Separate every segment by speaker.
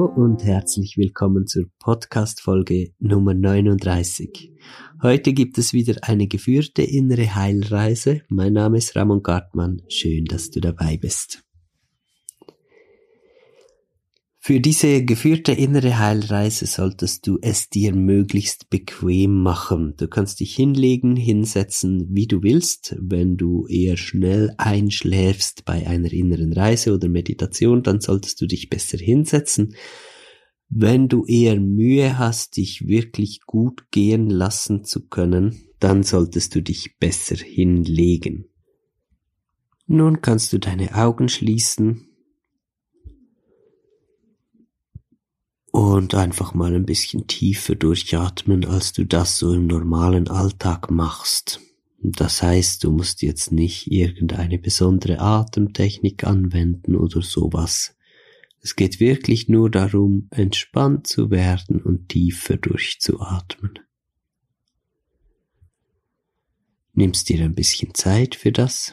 Speaker 1: und herzlich willkommen zur Podcast-Folge Nummer 39. Heute gibt es wieder eine geführte innere Heilreise. Mein Name ist Ramon Gartmann. Schön, dass du dabei bist. Für diese geführte innere Heilreise solltest du es dir möglichst bequem machen. Du kannst dich hinsetzen, wie du willst. Wenn du eher schnell einschläfst bei einer inneren Reise oder Meditation, dann solltest du dich besser hinsetzen. Wenn du eher Mühe hast, dich wirklich gut gehen lassen zu können, dann solltest du dich besser hinlegen. Nun kannst du deine Augen schließen und einfach mal ein bisschen tiefer durchatmen, als du das so im normalen Alltag machst. Das heißt, du musst jetzt nicht irgendeine besondere Atemtechnik anwenden oder sowas. Es geht wirklich nur darum, entspannt zu werden und tiefer durchzuatmen. Nimmst dir ein bisschen Zeit für das.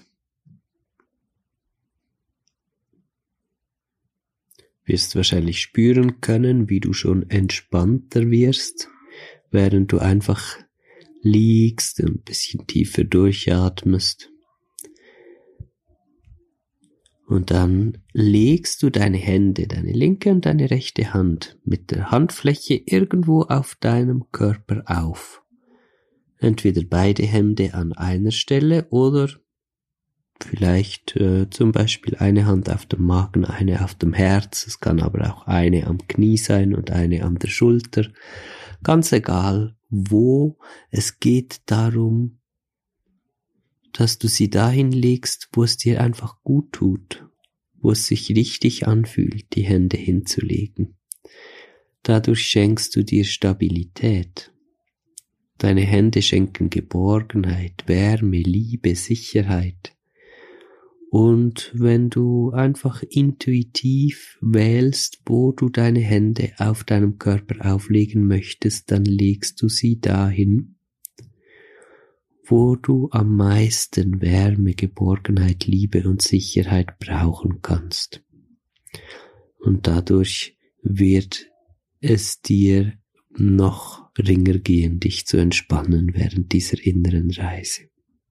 Speaker 1: Wirst wahrscheinlich spüren können, wie du schon entspannter wirst, während du einfach liegst und ein bisschen tiefer durchatmest. Und dann legst du deine Hände, deine linke und deine rechte Hand mit der Handfläche irgendwo auf deinem Körper auf. Entweder beide Hände an einer Stelle oder vielleicht zum Beispiel eine Hand auf dem Magen, eine auf dem Herz. Es kann aber auch eine am Knie sein und eine an der Schulter. Ganz egal wo. Es geht darum, dass du sie dahin legst, wo es dir einfach gut tut, wo es sich richtig anfühlt, die Hände hinzulegen. Dadurch schenkst du dir Stabilität. Deine Hände schenken Geborgenheit, Wärme, Liebe, Sicherheit. Und wenn du einfach intuitiv wählst, wo du deine Hände auf deinem Körper auflegen möchtest, dann legst du sie dahin, wo du am meisten Wärme, Geborgenheit, Liebe und Sicherheit brauchen kannst. Und dadurch wird es dir noch ringer gehen, dich zu entspannen während dieser inneren Reise.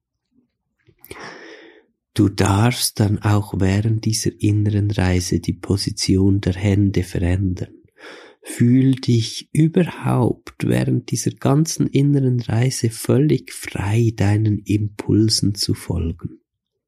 Speaker 1: Du darfst dann auch während dieser inneren Reise die Position der Hände verändern. Fühl dich überhaupt während dieser ganzen inneren Reise völlig frei, deinen Impulsen zu folgen.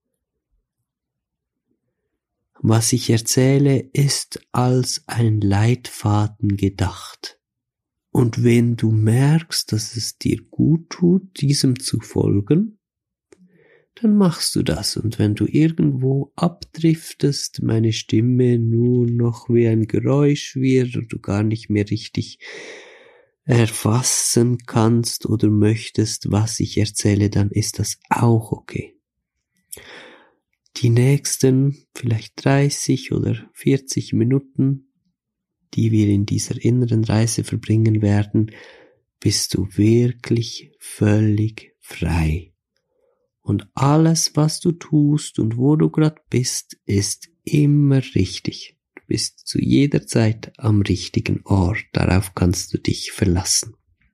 Speaker 1: Was ich erzähle, ist als ein Leitfaden gedacht. Und wenn du merkst, dass es dir gut tut, diesem zu folgen, dann machst du das. Und wenn du irgendwo abdriftest, meine Stimme nur noch wie ein Geräusch wird und du gar nicht mehr richtig erfassen kannst oder möchtest, was ich erzähle, dann ist das auch okay. Die nächsten vielleicht 30 oder 40 Minuten, die wir in dieser inneren Reise verbringen werden, bist du wirklich völlig frei. Und alles, was du tust und wo du gerade bist, ist immer richtig. Du bist zu jeder Zeit am richtigen Ort. Darauf kannst du dich verlassen.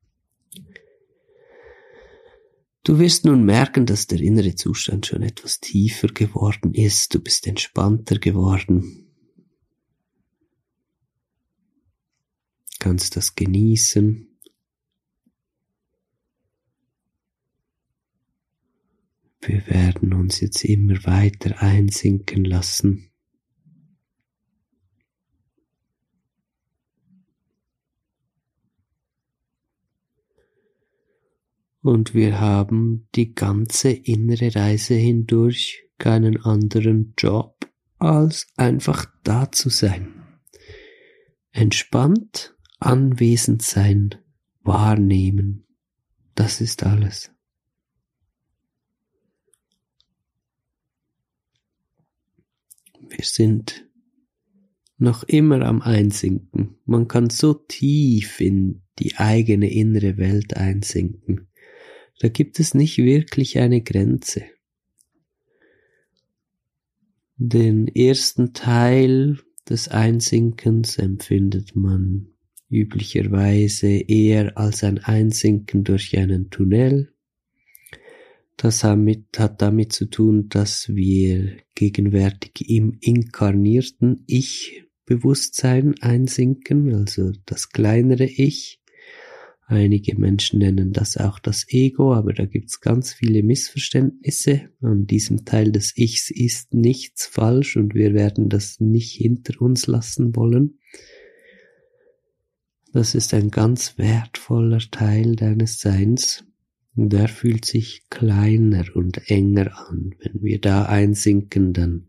Speaker 1: Du wirst nun merken, dass der innere Zustand schon etwas tiefer geworden ist. Du bist entspannter geworden. Du kannst das genießen. Wir werden uns jetzt immer weiter einsinken lassen. Und wir haben die ganze innere Reise hindurch keinen anderen Job, als einfach da zu sein. Entspannt, anwesend sein, wahrnehmen. Das ist alles. Wir sind noch immer am Einsinken. Man kann so tief in die eigene innere Welt einsinken. Da gibt es nicht wirklich eine Grenze. Den ersten Teil des Einsinkens empfindet man üblicherweise eher als ein Einsinken durch einen Tunnel. Das hat damit zu tun, dass wir gegenwärtig im inkarnierten Ich-Bewusstsein einsinken, also das kleinere Ich. Einige Menschen nennen das auch das Ego, aber da gibt's ganz viele Missverständnisse. An diesem Teil des Ichs ist nichts falsch und wir werden das nicht hinter uns lassen wollen. Das ist ein ganz wertvoller Teil deines Seins. Und der fühlt sich kleiner und enger an. Wenn wir da einsinken, dann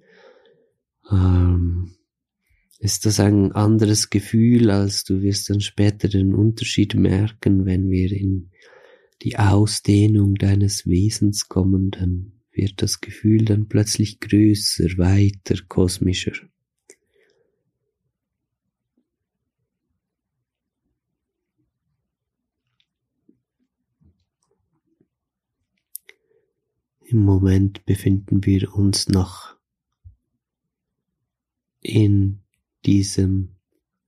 Speaker 1: ist das ein anderes Gefühl, als du wirst dann später den Unterschied merken, wenn wir in die Ausdehnung deines Wesens kommen, dann wird das Gefühl dann plötzlich größer, weiter, kosmischer. Im Moment befinden wir uns noch in diesem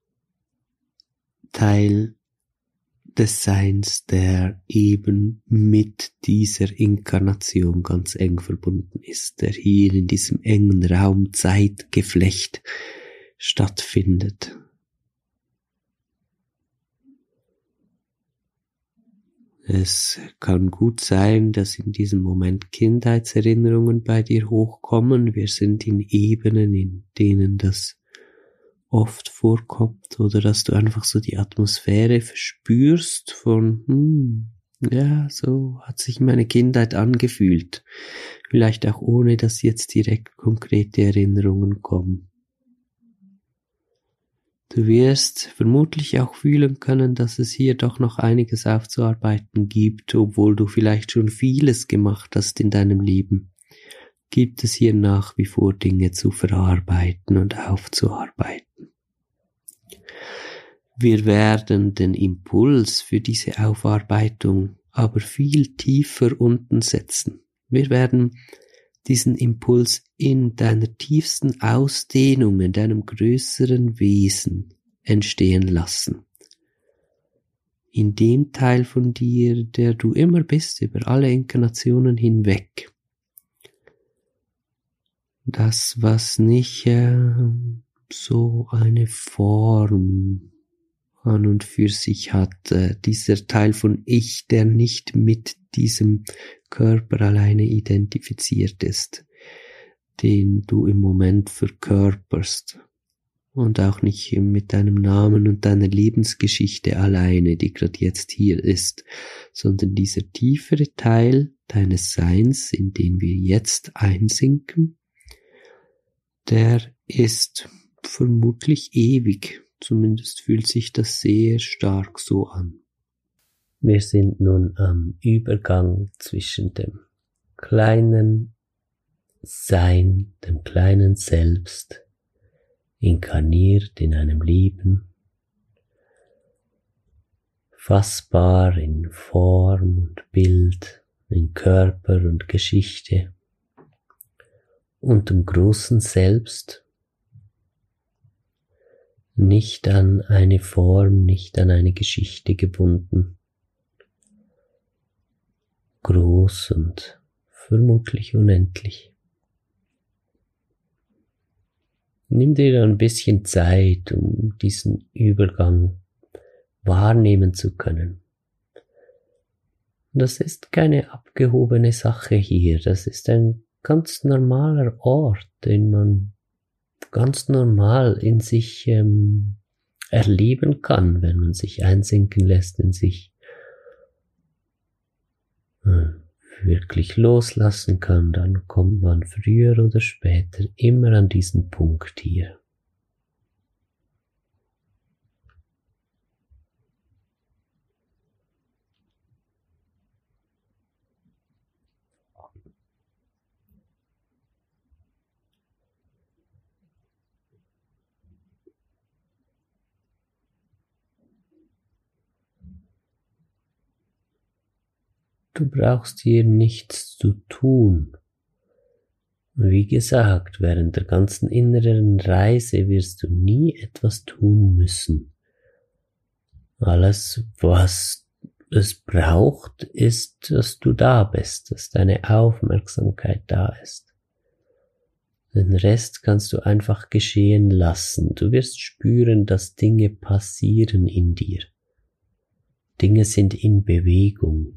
Speaker 1: Teil des Seins, der eben mit dieser Inkarnation ganz eng verbunden ist, der hier in diesem engen Raum-Zeit-Geflecht stattfindet. Es kann gut sein, dass in diesem Moment Kindheitserinnerungen bei dir hochkommen. Wir sind in Ebenen, in denen das oft vorkommt, oder dass du einfach so die Atmosphäre verspürst von, ja, so hat sich meine Kindheit angefühlt. Vielleicht auch ohne, dass jetzt direkt konkrete Erinnerungen kommen. Du wirst vermutlich auch fühlen können, dass es hier doch noch einiges aufzuarbeiten gibt, obwohl du vielleicht schon vieles gemacht hast in deinem Leben. Gibt es hier nach wie vor Dinge zu verarbeiten und aufzuarbeiten. Wir werden den Impuls für diese Aufarbeitung aber viel tiefer unten setzen. Wir werden diesen Impuls in deiner tiefsten Ausdehnung, in deinem größeren Wesen entstehen lassen. In dem Teil von dir, der du immer bist, über alle Inkarnationen hinweg. Das, was nicht so eine Form an und für sich hat, dieser Teil von Ich, der nicht mit diesem Körper alleine identifiziert ist, den du im Moment verkörperst und auch nicht mit deinem Namen und deiner Lebensgeschichte alleine, die gerade jetzt hier ist, sondern dieser tiefere Teil deines Seins, in den wir jetzt einsinken, der ist vermutlich ewig, zumindest fühlt sich das sehr stark so an. Wir sind nun am Übergang zwischen dem kleinen Sein, dem kleinen Selbst, inkarniert in einem Leben, fassbar in Form und Bild, in Körper und Geschichte, und dem großen Selbst, nicht an eine Form, nicht an eine Geschichte gebunden, groß und vermutlich unendlich. Nimm dir ein bisschen Zeit, um diesen Übergang wahrnehmen zu können. Das ist keine abgehobene Sache hier, das ist ein ganz normaler Ort, den man ganz normal in sich erleben kann, wenn man sich einsinken lässt in sich, wirklich loslassen kann, dann kommt man früher oder später immer an diesen Punkt hier. Du brauchst hier nichts zu tun. Wie gesagt, während der ganzen inneren Reise wirst du nie etwas tun müssen. Alles, was es braucht, ist, dass du da bist, dass deine Aufmerksamkeit da ist. Den Rest kannst du einfach geschehen lassen. Du wirst spüren, dass Dinge passieren in dir. Dinge sind in Bewegung.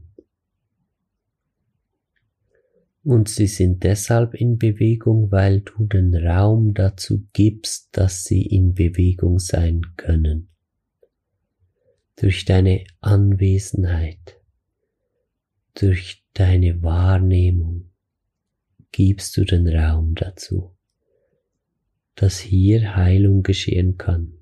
Speaker 1: Und sie sind deshalb in Bewegung, weil du den Raum dazu gibst, dass sie in Bewegung sein können. Durch deine Anwesenheit, durch deine Wahrnehmung gibst du den Raum dazu, dass hier Heilung geschehen kann.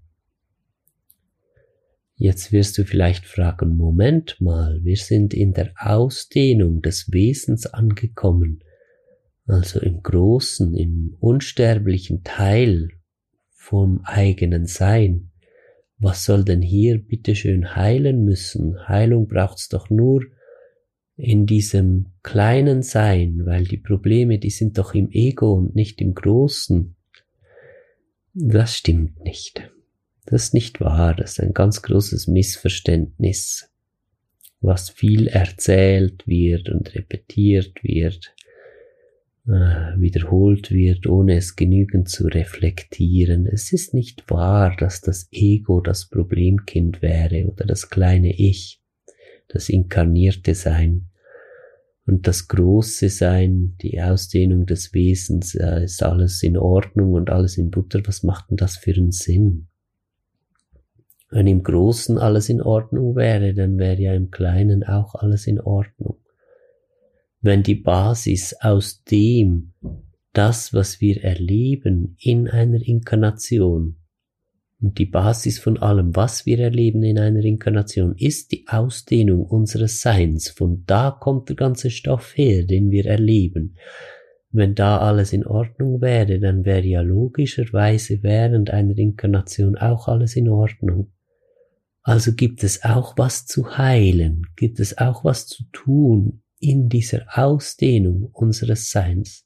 Speaker 1: Jetzt wirst du vielleicht fragen, Moment mal, wir sind in der Ausdehnung des Wesens angekommen, also im großen, im unsterblichen Teil vom eigenen Sein. Was soll denn hier bitteschön heilen müssen? Heilung braucht's doch nur in diesem kleinen Sein, weil die Probleme, die sind doch im Ego und nicht im Großen. Das stimmt nicht. Das ist nicht wahr, das ist ein ganz großes Missverständnis, was viel erzählt wird und repetiert wird, wiederholt wird, ohne es genügend zu reflektieren. Es ist nicht wahr, dass das Ego das Problemkind wäre oder das kleine Ich, das inkarnierte Sein. Und das große Sein, die Ausdehnung des Wesens, ist alles in Ordnung und alles in Butter. Was macht denn das für einen Sinn? Wenn im Großen alles in Ordnung wäre, dann wäre ja im Kleinen auch alles in Ordnung. Wenn die Basis aus dem, das, was wir erleben in einer Inkarnation, und die Basis von allem, was wir erleben in einer Inkarnation, ist die Ausdehnung unseres Seins. Von da kommt der ganze Stoff her, den wir erleben. Wenn da alles in Ordnung wäre, dann wäre ja logischerweise während einer Inkarnation auch alles in Ordnung. Also gibt es auch was zu heilen, gibt es auch was zu tun in dieser Ausdehnung unseres Seins.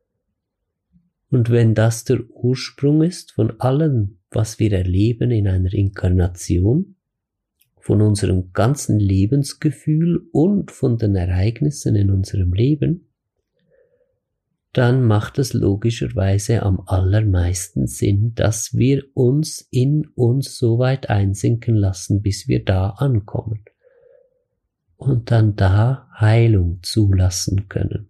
Speaker 1: Und wenn das der Ursprung ist von allem, was wir erleben in einer Inkarnation, von unserem ganzen Lebensgefühl und von den Ereignissen in unserem Leben, dann macht es logischerweise am allermeisten Sinn, dass wir uns in uns so weit einsinken lassen, bis wir da ankommen und dann da Heilung zulassen können.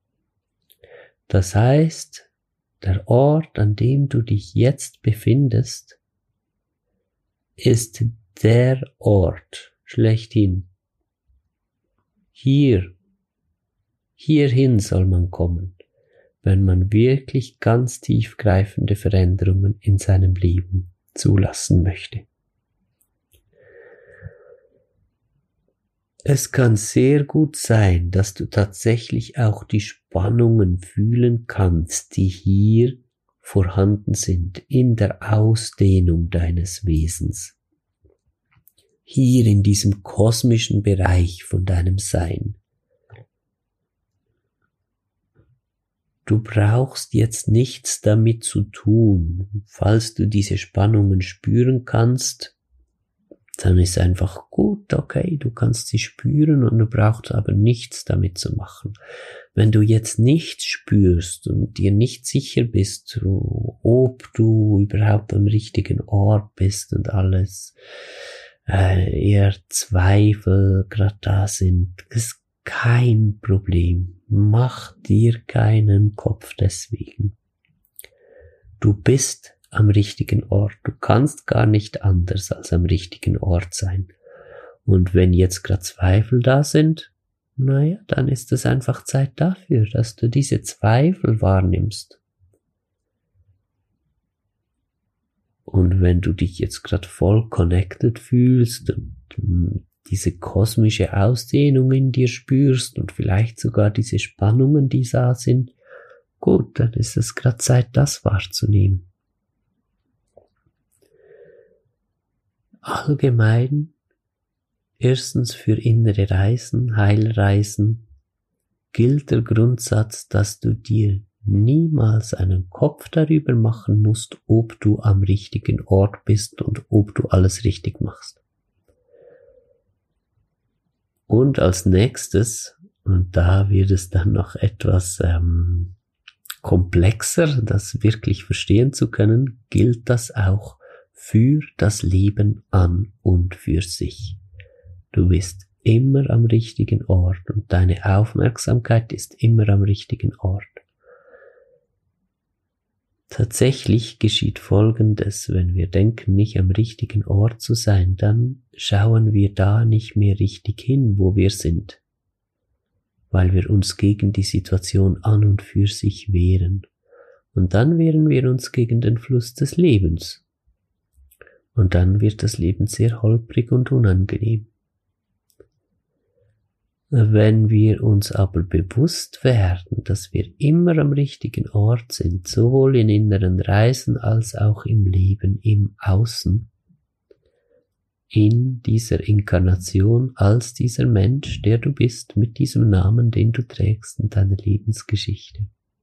Speaker 1: Das heißt, der Ort, an dem du dich jetzt befindest, ist der Ort schlechthin. Hierhin soll man kommen, wenn man wirklich ganz tiefgreifende Veränderungen in seinem Leben zulassen möchte. Es kann sehr gut sein, dass du tatsächlich auch die Spannungen fühlen kannst, die hier vorhanden sind, in der Ausdehnung deines Wesens. Hier in diesem kosmischen Bereich von deinem Sein. Du brauchst jetzt nichts damit zu tun. Falls du diese Spannungen spüren kannst, dann ist einfach gut, okay, du kannst sie spüren und du brauchst aber nichts damit zu machen. Wenn du jetzt nichts spürst und dir nicht sicher bist, ob du überhaupt am richtigen Ort bist und alles, eher Zweifel gerade da sind, ist kein Problem. Mach dir keinen Kopf deswegen. Du bist am richtigen Ort. Du kannst gar nicht anders als am richtigen Ort sein. Und wenn jetzt gerade Zweifel da sind, naja, dann ist es einfach Zeit dafür, dass du diese Zweifel wahrnimmst. Und wenn du dich jetzt gerade voll connected fühlst und diese kosmische Ausdehnung in dir spürst und vielleicht sogar diese Spannungen, die da sind, gut, dann ist es gerade Zeit, das wahrzunehmen. Allgemein, erstens für innere Reisen, Heilreisen, gilt der Grundsatz, dass du dir niemals einen Kopf darüber machen musst, ob du am richtigen Ort bist und ob du alles richtig machst. Und als nächstes, und da wird es dann noch etwas komplexer, das wirklich verstehen zu können, gilt das auch für das Leben an und für sich. Du bist immer am richtigen Ort und deine Aufmerksamkeit ist immer am richtigen Ort. Tatsächlich geschieht Folgendes: Wenn wir denken, nicht am richtigen Ort zu sein, dann schauen wir da nicht mehr richtig hin, wo wir sind, weil wir uns gegen die Situation an und für sich wehren. Und dann wehren wir uns gegen den Fluss des Lebens. Und dann wird das Leben sehr holprig und unangenehm. Wenn wir uns aber bewusst werden, dass wir immer am richtigen Ort sind, sowohl in inneren Reisen als auch im Leben, im Außen, in dieser Inkarnation als dieser Mensch, der du bist, mit diesem Namen, den du trägst in deiner Lebensgeschichte,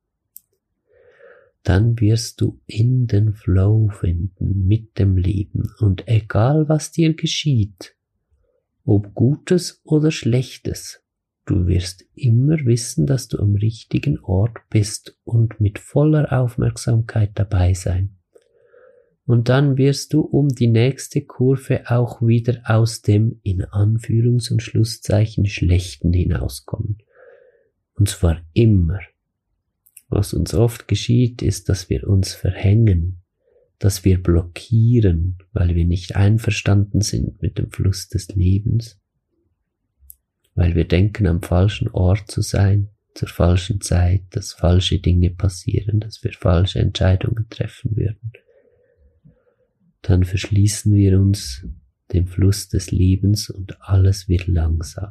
Speaker 1: dann wirst du in den Flow finden mit dem Leben. Und egal was dir geschieht, ob Gutes oder Schlechtes, du wirst immer wissen, dass du am richtigen Ort bist und mit voller Aufmerksamkeit dabei sein. Und dann wirst du um die nächste Kurve auch wieder aus dem in Anführungs- und Schlusszeichen Schlechten hinauskommen. Und zwar immer. Was uns oft geschieht, ist, dass wir uns verhängen, dass wir blockieren, weil wir nicht einverstanden sind mit dem Fluss des Lebens, weil wir denken, am falschen Ort zu sein, zur falschen Zeit, dass falsche Dinge passieren, dass wir falsche Entscheidungen treffen würden. Dann verschließen wir uns dem Fluss des Lebens und alles wird langsamer.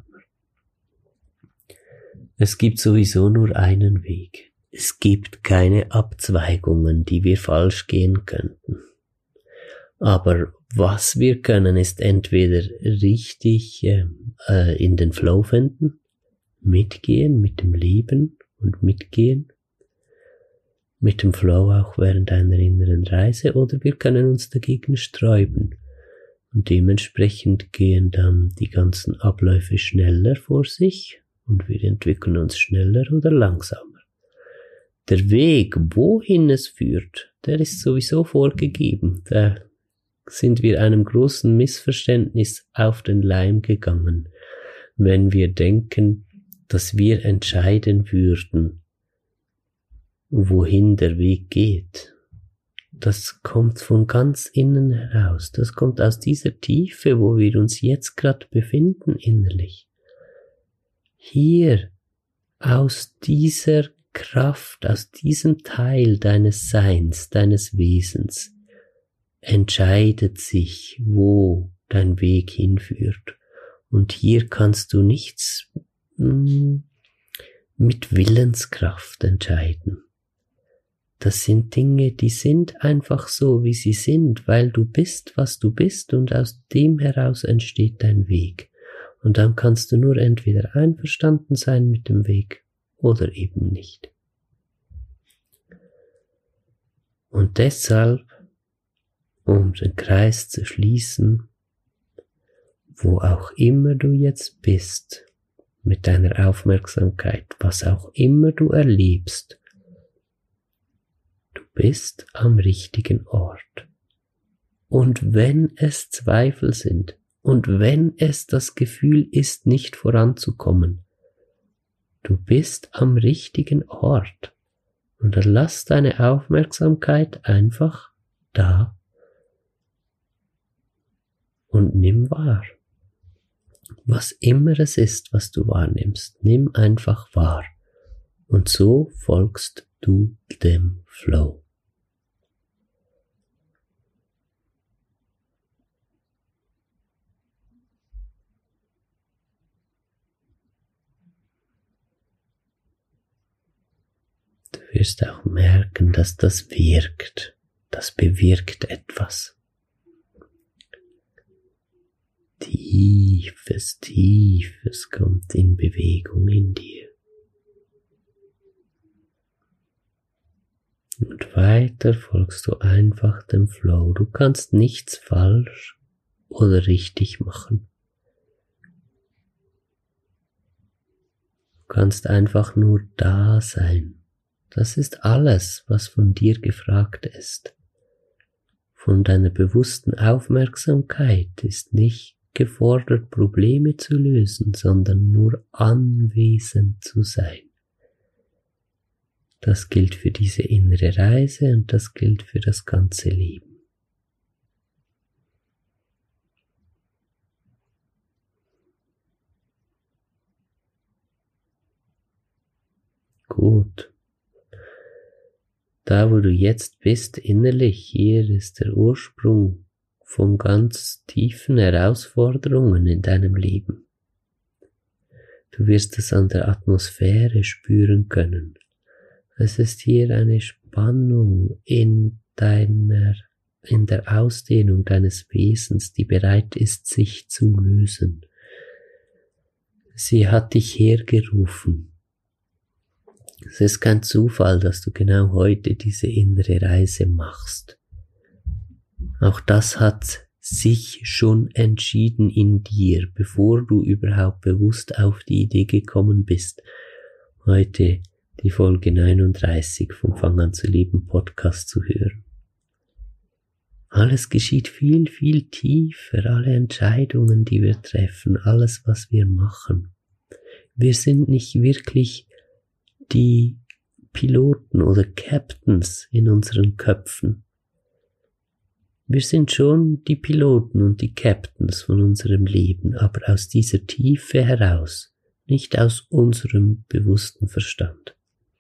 Speaker 1: Es gibt sowieso nur einen Weg. Es gibt keine Abzweigungen, die wir falsch gehen könnten. Aber was wir können, ist entweder richtig in den Flow finden, mitgehen mit dem Leben und mitgehen mit dem Flow auch während einer inneren Reise, oder wir können uns dagegen sträuben. Und dementsprechend gehen dann die ganzen Abläufe schneller vor sich und wir entwickeln uns schneller oder langsamer. Der Weg, wohin es führt, der ist sowieso vorgegeben. Da sind wir einem großen Missverständnis auf den Leim gegangen, wenn wir denken, dass wir entscheiden würden, wohin der Weg geht. Das kommt von ganz innen heraus. Das kommt aus dieser Tiefe, wo wir uns jetzt gerade befinden innerlich. Hier, aus dieser Kraft, aus diesem Teil deines Seins, deines Wesens, entscheidet sich, wo dein Weg hinführt. Und hier kannst du nichts mit Willenskraft entscheiden. Das sind Dinge, die sind einfach so, wie sie sind, weil du bist, was du bist, und aus dem heraus entsteht dein Weg. Und dann kannst du nur entweder einverstanden sein mit dem Weg oder eben nicht. Und deshalb, um den Kreis zu schließen, wo auch immer du jetzt bist, mit deiner Aufmerksamkeit, was auch immer du erlebst, du bist am richtigen Ort. Und wenn es Zweifel sind, und wenn es das Gefühl ist, nicht voranzukommen, du bist am richtigen Ort. Und dann lass deine Aufmerksamkeit einfach da und nimm wahr. Was immer es ist, was du wahrnimmst, nimm einfach wahr. Und so folgst du dem Flow. Du wirst auch merken, dass das wirkt. Das bewirkt etwas. Tiefes kommt in Bewegung in dir. weiter folgst du einfach dem Flow. Du kannst nichts falsch oder richtig machen. Du kannst einfach nur da sein. Das ist alles, was von dir gefragt ist. Von deiner bewussten Aufmerksamkeit ist nicht gefordert, Probleme zu lösen, sondern nur anwesend zu sein. Das gilt für diese innere Reise und das gilt für das ganze Leben. Gut. Da, wo du jetzt bist, innerlich, hier ist der Ursprung von ganz tiefen Herausforderungen in deinem Leben. Du wirst es an der Atmosphäre spüren können. Es ist hier eine Spannung in der Ausdehnung deines Wesens, die bereit ist, sich zu lösen. Sie hat dich hergerufen. Es ist kein Zufall, dass du genau heute diese innere Reise machst. Auch das hat sich schon entschieden in dir, bevor du überhaupt bewusst auf die Idee gekommen bist, heute die Folge 39 vom Fang an zu leben Podcast zu hören. Alles geschieht viel, viel tiefer, alle Entscheidungen, die wir treffen, alles, was wir machen. Wir sind nicht wirklich die Piloten oder Captains in unseren Köpfen. Wir sind schon die Piloten und die Captains von unserem Leben, aber aus dieser Tiefe heraus, nicht aus unserem bewussten Verstand.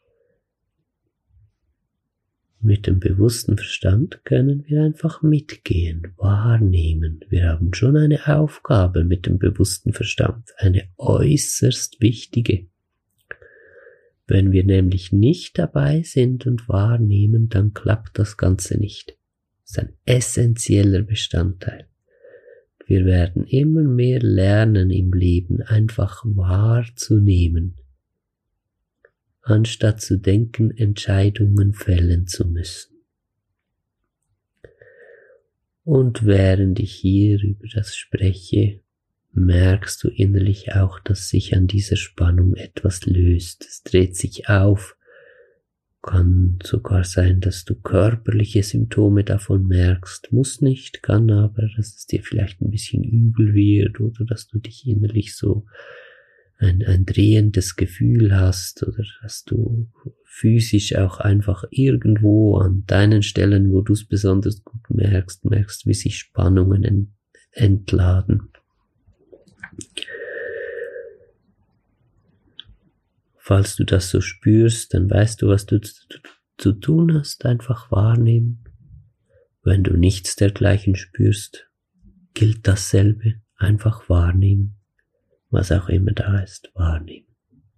Speaker 1: Mit dem bewussten Verstand können wir einfach mitgehen, wahrnehmen. Wir haben schon eine Aufgabe mit dem bewussten Verstand, eine äußerst wichtige. Wenn wir nämlich nicht dabei sind und wahrnehmen, dann klappt das Ganze nicht. Das ist ein essentieller Bestandteil. Wir werden immer mehr lernen im Leben, einfach wahrzunehmen, anstatt zu denken, Entscheidungen fällen zu müssen. Und während ich hier über das spreche, merkst du innerlich auch, dass sich an dieser Spannung etwas löst. Es dreht sich auf. Kann sogar sein, dass du körperliche Symptome davon merkst. Muss nicht, kann aber, dass es dir vielleicht ein bisschen übel wird oder dass du dich innerlich so ein drehendes Gefühl hast oder dass du physisch auch einfach irgendwo an deinen Stellen, wo du es besonders gut merkst, wie sich Spannungen entladen. Falls du das so spürst, dann weißt du, was du zu tun hast, einfach wahrnehmen. Wenn du nichts dergleichen spürst, gilt dasselbe, einfach wahrnehmen, was auch immer da ist, wahrnehmen.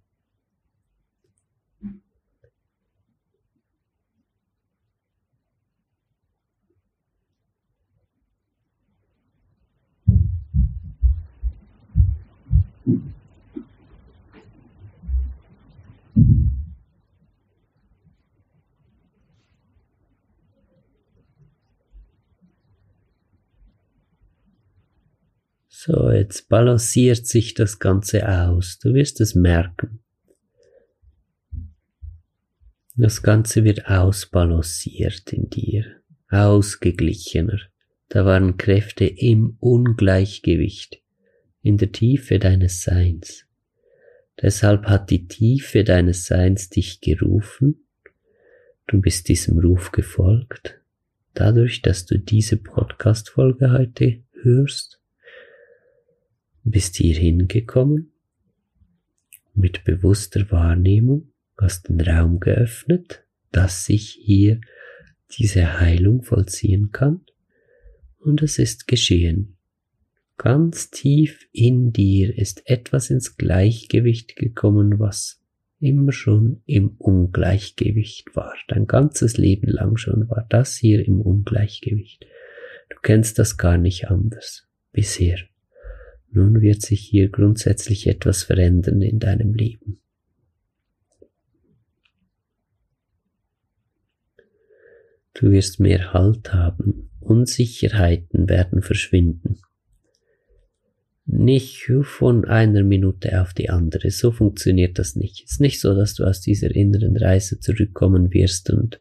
Speaker 1: So, jetzt balanciert sich das Ganze aus. Du wirst es merken. Das Ganze wird ausbalanciert in dir, ausgeglichener. Da waren Kräfte im Ungleichgewicht, in der Tiefe deines Seins. Deshalb hat die Tiefe deines Seins dich gerufen. Du bist diesem Ruf gefolgt, dadurch, dass du diese Podcast-Folge heute hörst. Bist hier hingekommen, mit bewusster Wahrnehmung, hast den Raum geöffnet, dass sich hier diese Heilung vollziehen kann, und es ist geschehen. Ganz tief in dir ist etwas ins Gleichgewicht gekommen, was immer schon im Ungleichgewicht war. Dein ganzes Leben lang schon war das hier im Ungleichgewicht. Du kennst das gar nicht anders bisher. Nun wird sich hier grundsätzlich etwas verändern in deinem Leben. Du wirst mehr Halt haben. Unsicherheiten werden verschwinden. Nicht von einer Minute auf die andere. So funktioniert das nicht. Es ist nicht so, dass du aus dieser inneren Reise zurückkommen wirst und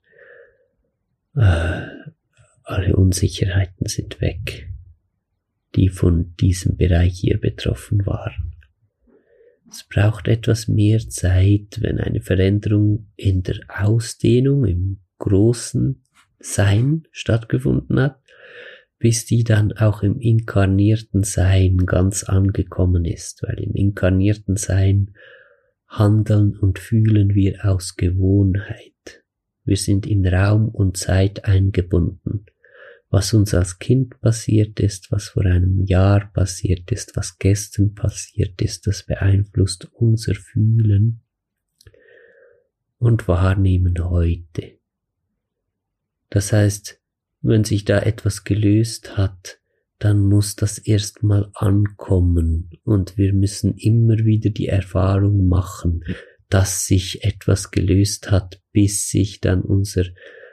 Speaker 1: alle Unsicherheiten sind weg, die von diesem Bereich hier betroffen waren. Es braucht etwas mehr Zeit, wenn eine Veränderung in der Ausdehnung, im großen Sein stattgefunden hat, bis die dann auch im inkarnierten Sein ganz angekommen ist, weil im inkarnierten Sein handeln und fühlen wir aus Gewohnheit. Wir sind in Raum und Zeit eingebunden. Was uns als Kind passiert ist, was vor einem Jahr passiert ist, was gestern passiert ist, das beeinflusst unser Fühlen und Wahrnehmen heute. Das heißt, wenn sich da etwas gelöst hat, dann muss das erstmal ankommen und wir müssen immer wieder die Erfahrung machen, dass sich etwas gelöst hat, bis sich dann unsere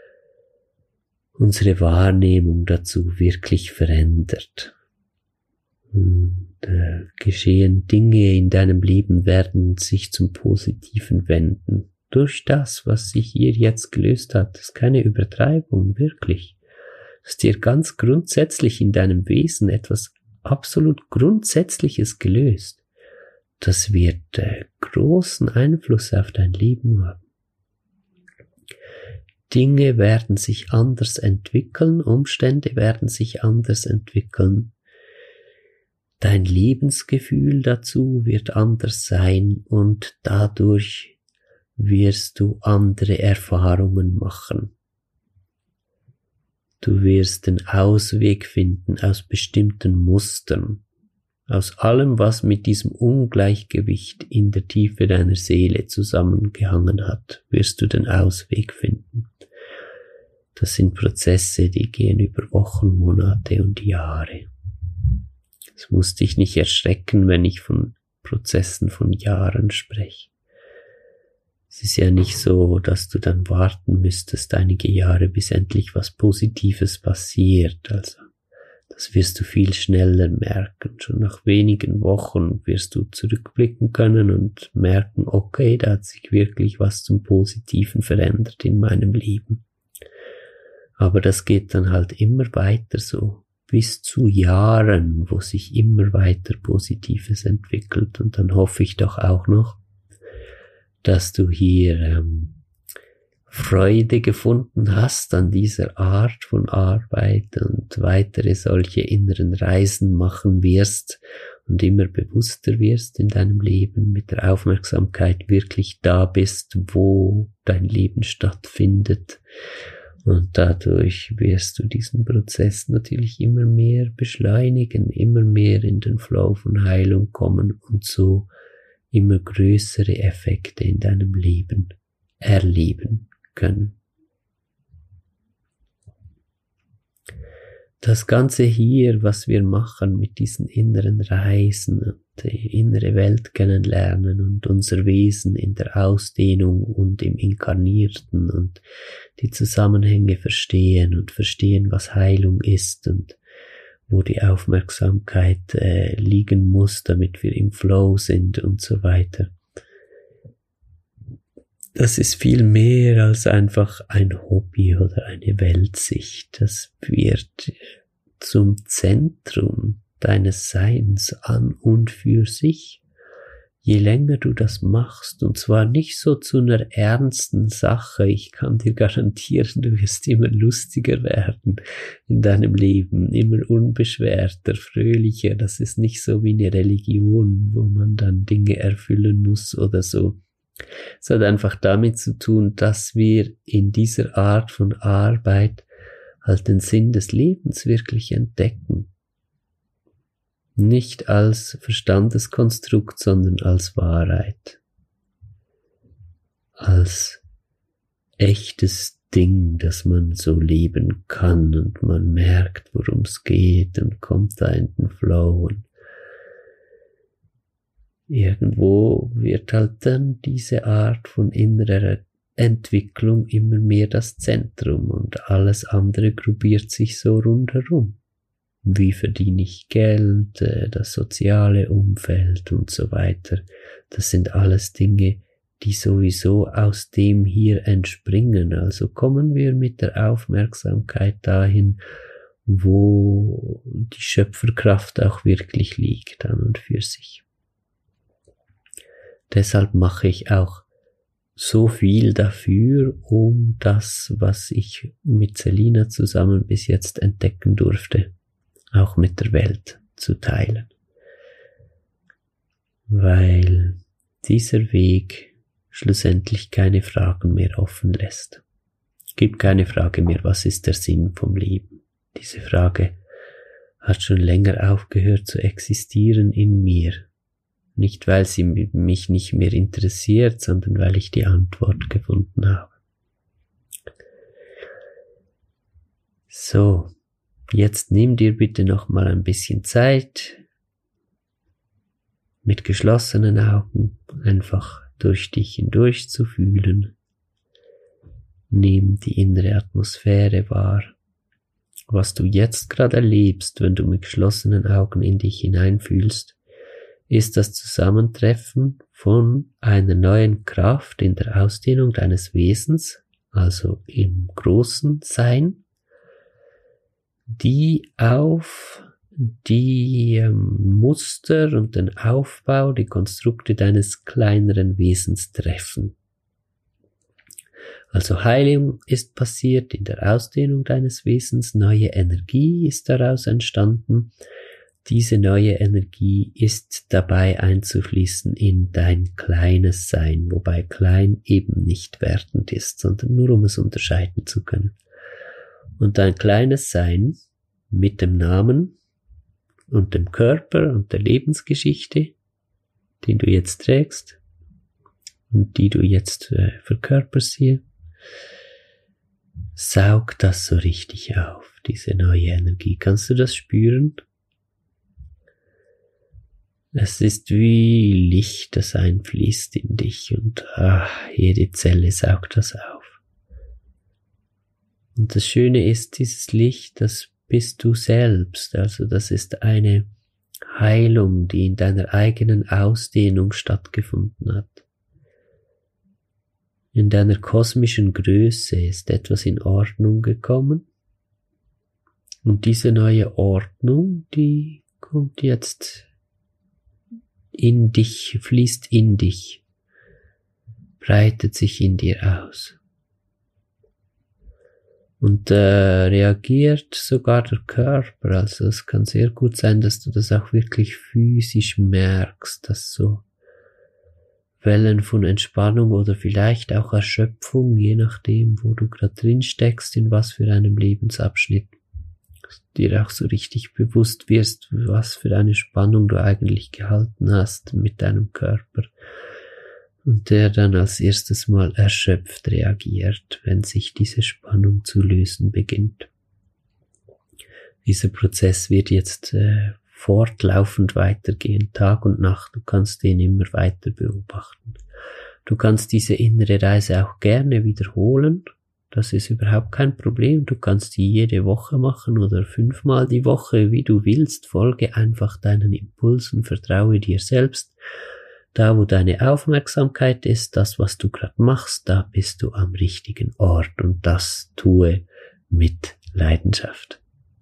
Speaker 1: Wahrnehmung dazu wirklich verändert. Und, geschehen Dinge in deinem Leben, werden sich zum Positiven wenden. Durch das, was sich hier jetzt gelöst hat, das ist keine Übertreibung, wirklich. Es ist dir ganz grundsätzlich in deinem Wesen etwas absolut Grundsätzliches gelöst. Das wird großen Einfluss auf dein Leben haben. Dinge werden sich anders entwickeln, Umstände werden sich anders entwickeln. Dein Lebensgefühl dazu wird anders sein und dadurch wirst du andere Erfahrungen machen. Du wirst den Ausweg finden aus bestimmten Mustern. Aus allem, was mit diesem Ungleichgewicht in der Tiefe deiner Seele zusammengehangen hat, wirst du den Ausweg finden. Das sind Prozesse, die gehen über Wochen, Monate und Jahre. Es muss dich nicht erschrecken, wenn ich von Prozessen von Jahren spreche. Es ist ja nicht so, dass du dann warten müsstest einige Jahre, bis endlich was Positives passiert. Also, das wirst du viel schneller merken. Schon nach wenigen Wochen wirst du zurückblicken können und merken, okay, da hat sich wirklich was zum Positiven verändert in meinem Leben. Aber das geht dann halt immer weiter so, bis zu Jahren, wo sich immer weiter Positives entwickelt. Und dann hoffe ich doch auch noch, dass du hier Freude gefunden hast an dieser Art von Arbeit und weitere solche inneren Reisen machen wirst und immer bewusster wirst in deinem Leben, mit der Aufmerksamkeit wirklich da bist, wo dein Leben stattfindet. Und dadurch wirst du diesen Prozess natürlich immer mehr beschleunigen, immer mehr in den Flow von Heilung kommen und so immer größere Effekte in deinem Leben erleben können. Das Ganze hier, was wir machen mit diesen inneren Reisen und die innere Welt kennenlernen und unser Wesen in der Ausdehnung und im Inkarnierten und die Zusammenhänge verstehen und verstehen, was Heilung ist und wo die Aufmerksamkeit liegen muss, damit wir im Flow sind und so weiter. Das ist viel mehr als einfach ein Hobby oder eine Weltsicht. Das wird zum Zentrum deines Seins an und für sich. Je länger du das machst, und zwar nicht so zu einer ernsten Sache, ich kann dir garantieren, du wirst immer lustiger werden in deinem Leben, immer unbeschwerter, fröhlicher. Das ist nicht so wie eine Religion, wo man dann Dinge erfüllen muss oder so. Es hat einfach damit zu tun, dass wir in dieser Art von Arbeit halt den Sinn des Lebens wirklich entdecken. Nicht als Verstandeskonstrukt, sondern als Wahrheit. Als echtes Ding, das man so leben kann und man merkt, worum es geht und kommt da in den Flow und irgendwo wird halt dann diese Art von innerer Entwicklung immer mehr das Zentrum und alles andere gruppiert sich so rundherum. Wie verdiene ich Geld, das soziale Umfeld und so weiter. Das sind alles Dinge, die sowieso aus dem hier entspringen. Also kommen wir mit der Aufmerksamkeit dahin, wo die Schöpferkraft auch wirklich liegt an und für sich. Deshalb mache ich auch so viel dafür, um das, was ich mit Selina zusammen bis jetzt entdecken durfte, auch mit der Welt zu teilen. Weil dieser Weg schlussendlich keine Fragen mehr offen lässt. Es gibt keine Frage mehr, was ist der Sinn vom Leben? Diese Frage hat schon länger aufgehört zu existieren in mir. Nicht, weil sie mich nicht mehr interessiert, sondern weil ich die Antwort gefunden habe. So, jetzt nimm dir bitte noch mal ein bisschen Zeit, mit geschlossenen Augen einfach durch dich hindurch zu fühlen. Nimm die innere Atmosphäre wahr. Was du jetzt gerade erlebst, wenn du mit geschlossenen Augen in dich hineinfühlst, ist das Zusammentreffen von einer neuen Kraft in der Ausdehnung deines Wesens, also im großen Sein, die auf die Muster und den Aufbau, die Konstrukte deines kleineren Wesens treffen. Also Heilung ist passiert in der Ausdehnung deines Wesens, neue Energie ist daraus entstanden. Diese neue Energie ist dabei einzufließen in dein kleines Sein, wobei klein eben nicht wertend ist, sondern nur um es unterscheiden zu können. Und dein kleines Sein mit dem Namen und dem Körper und der Lebensgeschichte, den du jetzt trägst und die du jetzt verkörperst hier, saug das so richtig auf, diese neue Energie. Kannst du das spüren? Es ist wie Licht, das einfließt in dich und jede Zelle saugt das auf. Und das Schöne ist, dieses Licht, das bist du selbst. Also das ist eine Heilung, die in deiner eigenen Ausdehnung stattgefunden hat. In deiner kosmischen Größe ist etwas in Ordnung gekommen. Und diese neue Ordnung, die kommt jetzt in dich, fließt in dich, breitet sich in dir aus. Und reagiert sogar der Körper. Also es kann sehr gut sein, dass du das auch wirklich physisch merkst, dass so Wellen von Entspannung oder vielleicht auch Erschöpfung, je nachdem, wo du gerade drin steckst, in was für einem Lebensabschnitt, dir auch so richtig bewusst wirst, was für eine Spannung du eigentlich gehalten hast mit deinem Körper und der dann als erstes mal erschöpft reagiert, wenn sich diese Spannung zu lösen beginnt. Dieser Prozess wird jetzt fortlaufend weitergehen, Tag und Nacht. Du kannst den immer weiter beobachten. Du kannst diese innere Reise auch gerne wiederholen. Das ist überhaupt kein Problem. Du kannst die jede Woche machen oder 5-mal die Woche, wie du willst. Folge einfach deinen Impulsen, vertraue dir selbst. Da, wo deine Aufmerksamkeit ist, das, was du gerade machst, da bist du am richtigen Ort und das tue mit Leidenschaft.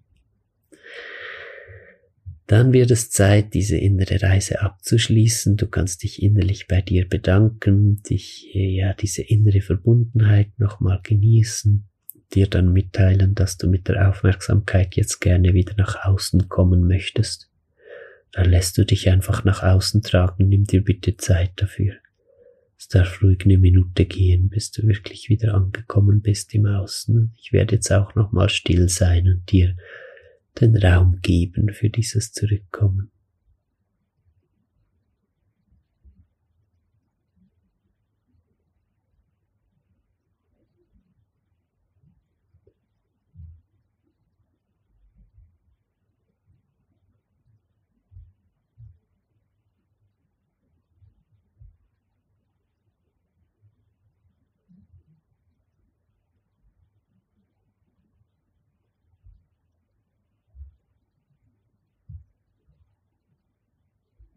Speaker 1: Dann wird es Zeit, diese innere Reise abzuschließen. Du kannst dich innerlich bei dir bedanken, diese innere Verbundenheit nochmal genießen, dir dann mitteilen, dass du mit der Aufmerksamkeit jetzt gerne wieder nach außen kommen möchtest. Dann lässt du dich einfach nach außen tragen, nimm dir bitte Zeit dafür. Es darf ruhig 1 Minute gehen, bis du wirklich wieder angekommen bist im Außen. Ich werde jetzt auch nochmal still sein und dir den Raum geben für dieses Zurückkommen.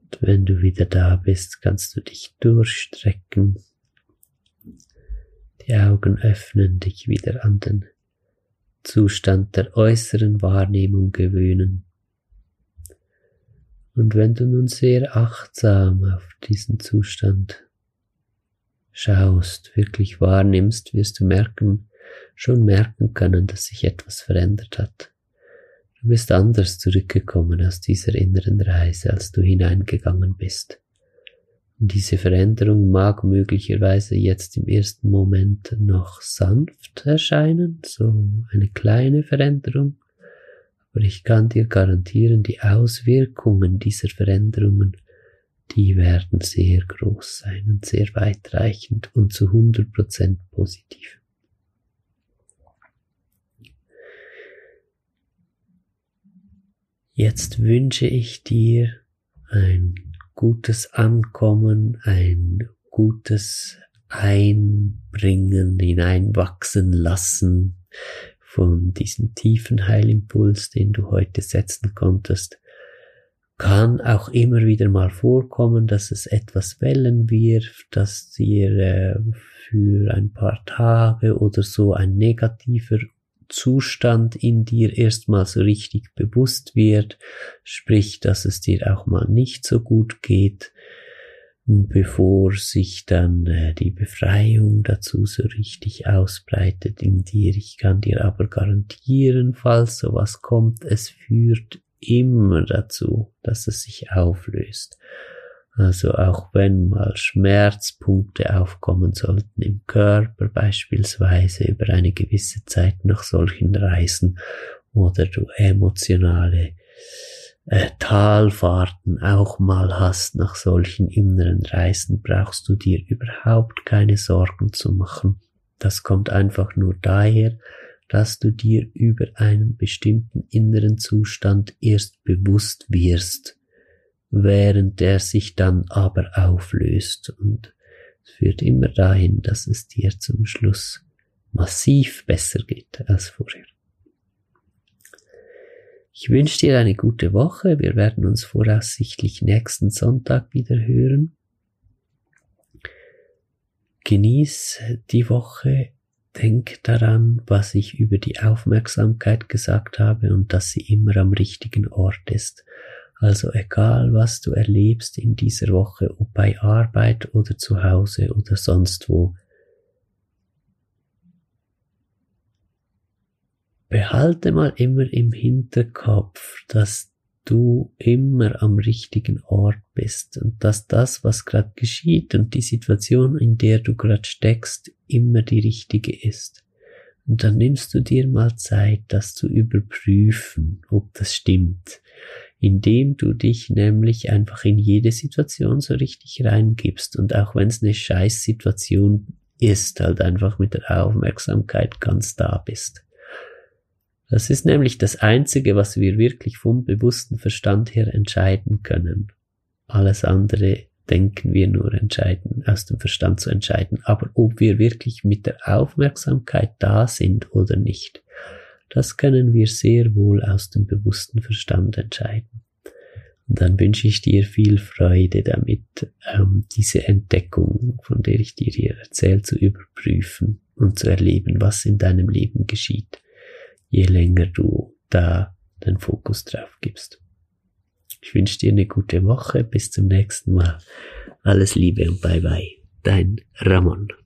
Speaker 1: Und wenn du wieder da bist, kannst du dich durchstrecken, die Augen öffnen, dich wieder an den Zustand der äußeren Wahrnehmung gewöhnen. Und wenn du nun sehr achtsam auf diesen Zustand schaust, wirklich wahrnimmst, wirst du schon merken können, dass sich etwas verändert hat. Du bist anders zurückgekommen aus dieser inneren Reise, als du hineingegangen bist. Und diese Veränderung mag möglicherweise jetzt im ersten Moment noch sanft erscheinen, so eine kleine Veränderung. Aber ich kann dir garantieren, die Auswirkungen dieser Veränderungen, die werden sehr groß sein und sehr weitreichend und zu 100% positiv. Jetzt wünsche ich dir ein gutes Ankommen, ein gutes Einbringen, hineinwachsen lassen von diesem tiefen Heilimpuls, den du heute setzen konntest. Kann auch immer wieder mal vorkommen, dass es etwas Wellen wirft, dass dir für ein paar Tage oder so ein negativer Zustand in dir erstmal so richtig bewusst wird, sprich, dass es dir auch mal nicht so gut geht, bevor sich dann die Befreiung dazu so richtig ausbreitet in dir. Ich kann dir aber garantieren, falls sowas kommt, es führt immer dazu, dass es sich auflöst. Also auch wenn mal Schmerzpunkte aufkommen sollten im Körper, beispielsweise über eine gewisse Zeit nach solchen Reisen, oder du emotionale Talfahrten auch mal hast nach solchen inneren Reisen, brauchst du dir überhaupt keine Sorgen zu machen. Das kommt einfach nur daher, dass du dir über einen bestimmten inneren Zustand erst bewusst wirst, während der sich dann aber auflöst, und es führt immer dahin, dass es dir zum Schluss massiv besser geht als vorher. Ich wünsche dir eine gute Woche. Wir werden uns voraussichtlich nächsten Sonntag wieder hören. Genieß die Woche. Denk daran, was ich über die Aufmerksamkeit gesagt habe und dass sie immer am richtigen Ort ist. Also egal, was du erlebst in dieser Woche, ob bei Arbeit oder zu Hause oder sonst wo, behalte mal immer im Hinterkopf, dass du immer am richtigen Ort bist und dass das, was gerade geschieht und die Situation, in der du gerade steckst, immer die richtige ist. Und dann nimmst du dir mal Zeit, das zu überprüfen, ob das stimmt, indem du dich nämlich einfach in jede Situation so richtig reingibst, und auch wenn es eine Scheißsituation ist, halt einfach mit der Aufmerksamkeit ganz da bist. Das ist nämlich das Einzige, was wir wirklich vom bewussten Verstand her entscheiden können. Alles andere denken wir nur entscheiden, aus dem Verstand zu entscheiden. Aber ob wir wirklich mit der Aufmerksamkeit da sind oder nicht, das können wir sehr wohl aus dem bewussten Verstand entscheiden. Und dann wünsche ich dir viel Freude damit, diese Entdeckung, von der ich dir hier erzähle, zu überprüfen und zu erleben, was in deinem Leben geschieht, je länger du da den Fokus drauf gibst. Ich wünsche dir eine gute Woche, bis zum nächsten Mal. Alles Liebe und bye bye, dein Ramon.